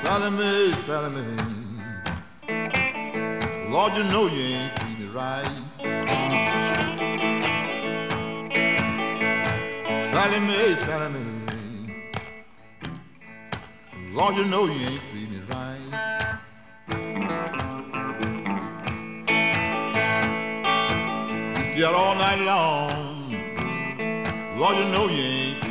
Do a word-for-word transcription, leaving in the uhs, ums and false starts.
Sally Mae, Sally Mae, Lord, you know you ain't treat me right. Sally Mae, Sally Mae, Lord, you know you ain't treat me right. You stay out all night long, Lord, you know you ain't